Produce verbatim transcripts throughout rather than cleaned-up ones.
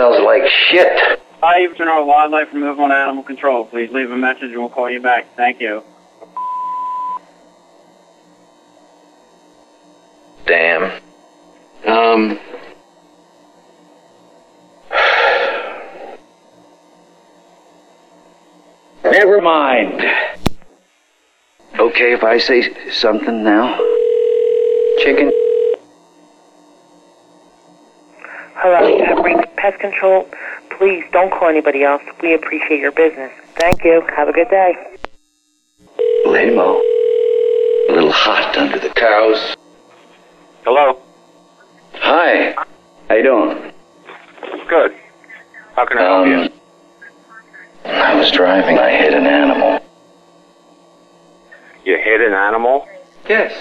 smells like shit. Hi, you've turned on Wildlife Removal and Animal Control. Please leave a message and we'll call you back. Thank you. Damn. Um... Never mind. Okay if I say something now? Chicken? Hello, you have reached Pest Control. Please don't call anybody else. We appreciate your business. Thank you. Have a good day. Lame-o. A little hot under the cows. Hello? Hi. How you doing? Good. How can I help Um, you? I was driving. I hit an animal. You hit an animal? Yes.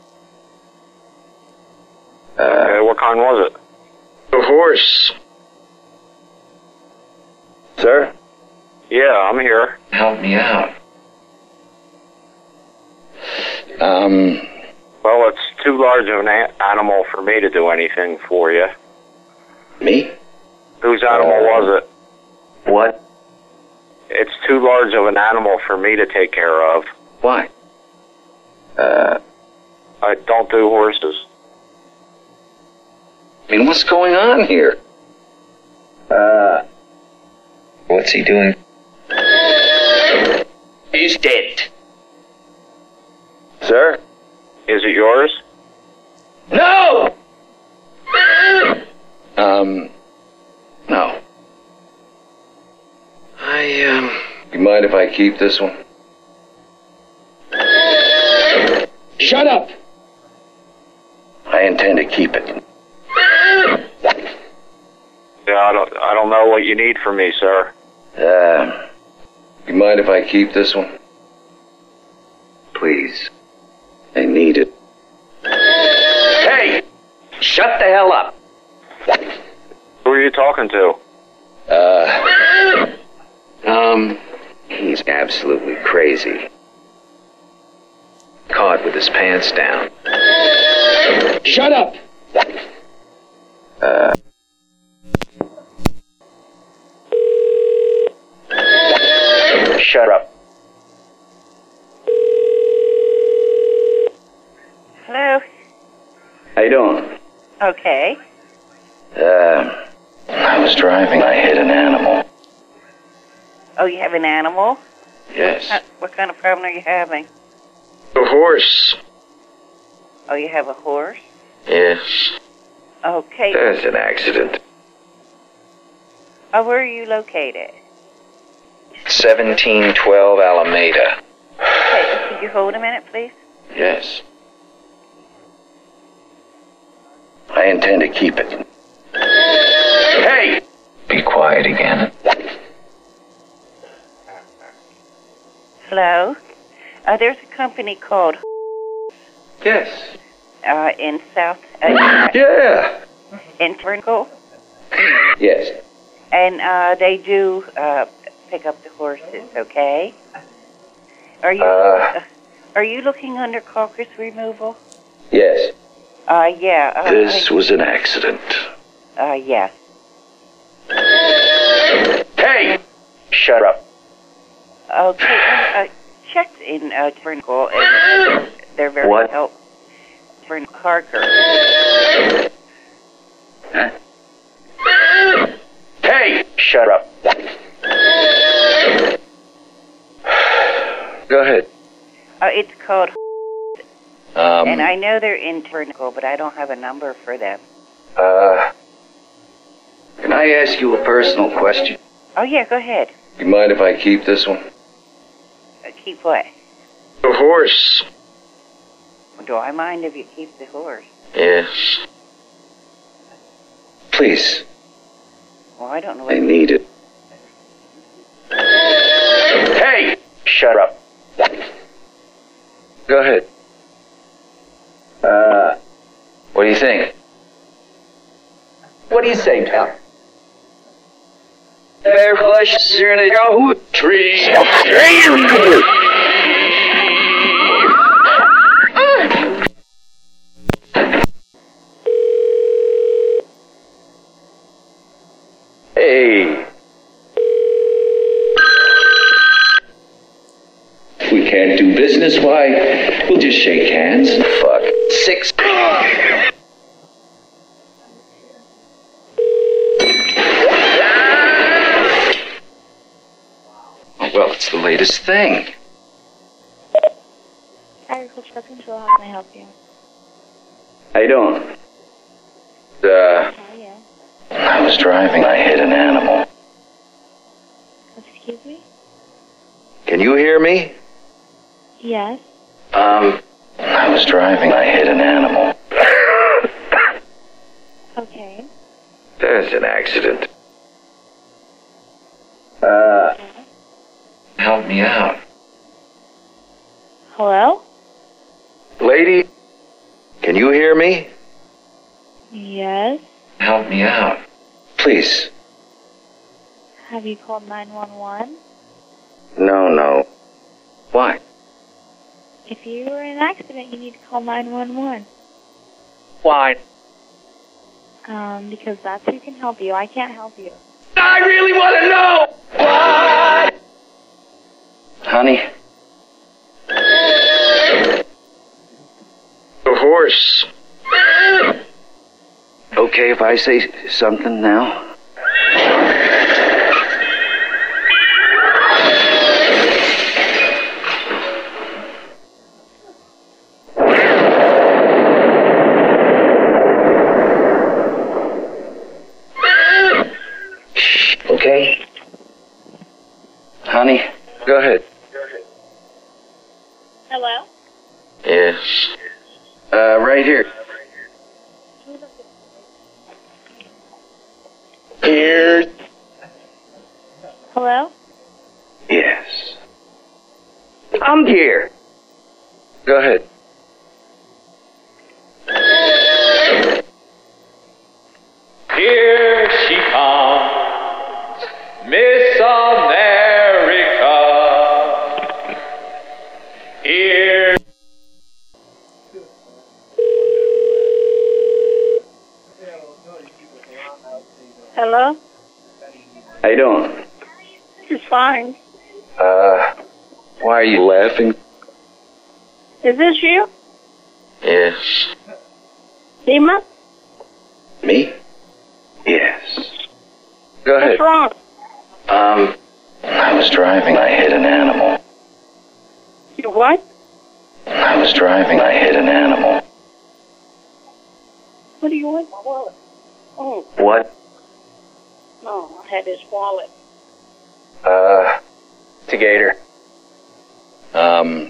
Uh, Okay, what kind was it? a horse. Sir? Yeah, I'm here. Help me out. Um, Well, it's too large of an a- animal for me to do anything for you. me? Whose animal Uh, was it? What? It's too large of an animal for me to take care of. Why? Uh, I don't do horses. I mean, what's going on here? Uh, what's he doing? He's dead. Sir? Is it yours? No! Um, no. I, um... You mind if I keep this one? Shut up! I intend to keep it. Yeah, I don't, I don't know what you need from me, sir. Uh, you mind if I keep this one? Please. I need it. Hey! Shut the hell up! Who are you talking to? Uh, um, he's absolutely crazy. Caught with his pants down. Shut up! Uh, shut up. Hello? How you doing? Okay. Uh, I was driving. I hit an animal. Oh, you have an animal? Yes. Uh, what kind of problem are you having? A horse. Oh, you have a horse? Yes. Okay. There's an accident. Oh, where are you located? seventeen twelve Alameda. Okay, could you hold a minute, please? Yes. I intend to keep it. Hey! Be quiet again. Hello? Uh, there's a company called Yes. uh, in South uh, Yeah. in Turnbull, Yes. and uh, they do uh, pick up the horses. Okay. Are you Uh. are you looking under carcass removal? Yes. Uh, yeah. Uh, This was an accident. Uh, yes. Hey! Shut up. Okay. Uh, uh, checked in uh, Turnbull, and they're very What? helpful. For Parker. Huh? Hey! Shut up. Go ahead. Uh, it's called, Um, and I know they're in Turnbull, but I don't have a number for them. uh, can I ask you a personal question? Oh, yeah, go ahead. You mind if I keep this one? Uh, keep what? The horse. Do I mind if you keep the horse? Yes. Please. Well, I don't know I what... need it. Hey! Shut up. Go ahead. Uh, what do you think? What do you say, Tom? Bear flesh in a Yahoo tree. Hey. We can't do business, why? We'll just shake hands. Fuck. Six. Well, it's the latest thing. Agriculture Pest Control, how can I help you? How you doing? Uh, Oh, yeah. I was driving. I hit an animal. Excuse me? Can you hear me? Yes. Um, I was driving. I hit an animal. Okay. There's an accident. Uh, help me out. Hello? Lady, can you hear me? Yes. Help me out. Please. Have you called nine one one? No, no. Why? If you were in an accident, you need to call nine one one. Why? Um, because that's who can help you. I can't help you. I really want to know! Why? Honey? A horse. Okay if I say something now? Okay? Honey, go ahead. Hello? Yes. Uh, right here. Here. Hello? Yes. I'm here. Go ahead. Here she comes, Miss America. Here. Hello? How you doing? It's fine. Uh, why are you laughing? Is this you? Yes. Dima? Me? Yes. Go ahead. What's wrong? Um, I was driving. I hit an animal. You what? I was driving. I hit an animal. What do you want? My wallet. Oh, What? no, I had his wallet. Uh, to Gator. Um.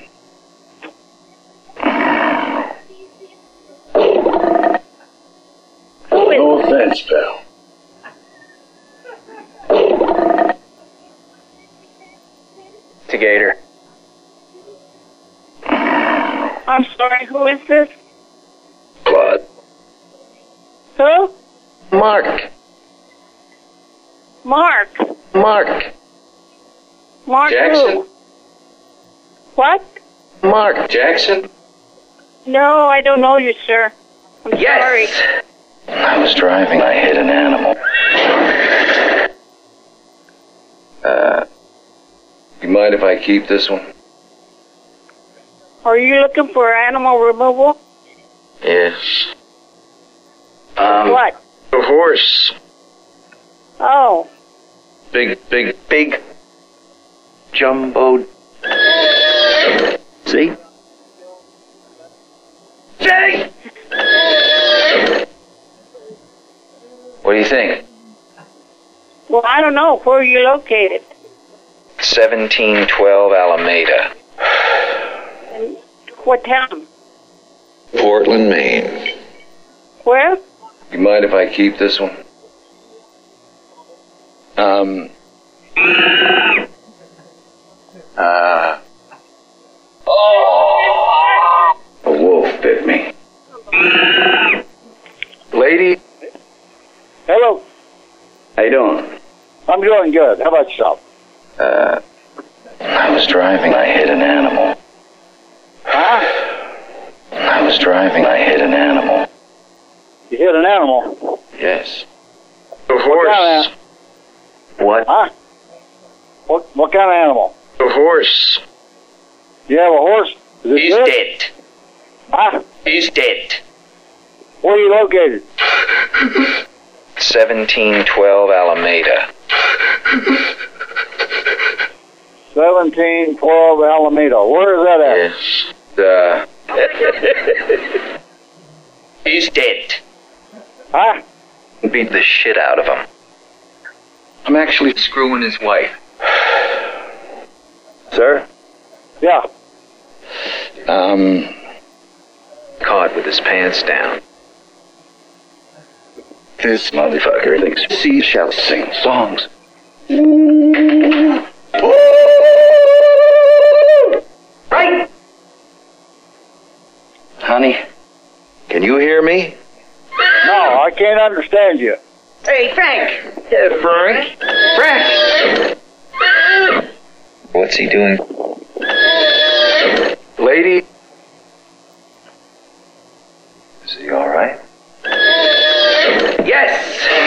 Who is No offense, pal. To Gator. I'm sorry, who is this? Claude. Who? Mark. Mark. Mark. Mark Jackson. who? What? Mark Jackson? No, I don't know you, sir. I'm Yes! sorry. I was driving. I hit an animal. Uh, you mind if I keep this one? Are you looking for animal removal? Yes. Um, What? A horse. Oh, Big, big, big. Jumbo. See? Jay! What do you think? well, I don't know. Where are you located? seventeen twelve Alameda. In what town? Portland, Maine. Where? You mind if I keep this one? Um. Uh. Oh! A wolf bit me. Lady, Hello. how you doing? I'm doing good. How about yourself? Uh, I was driving. I hit an animal. Huh? I was driving. I hit an animal. You hit an animal. Yes. A What horse. kind of, What? Huh? What, what kind of animal? A horse. You have a horse? Is it He's good? dead. Huh? He's dead. Where are you located? seventeen twelve Alameda. seventeen twelve Alameda. Where is that at? Yes. Uh, he's dead. Huh? Beat the shit out of him. I'm actually screwing his wife. Sir? Yeah. Um, caught with his pants down. This motherfucker thinks seashells sing songs. Right? Honey, can you hear me? No, I can't understand you. Hey, Frank. Yeah, Frank. Frank! What's he doing? Lady? Is he all right? Yes!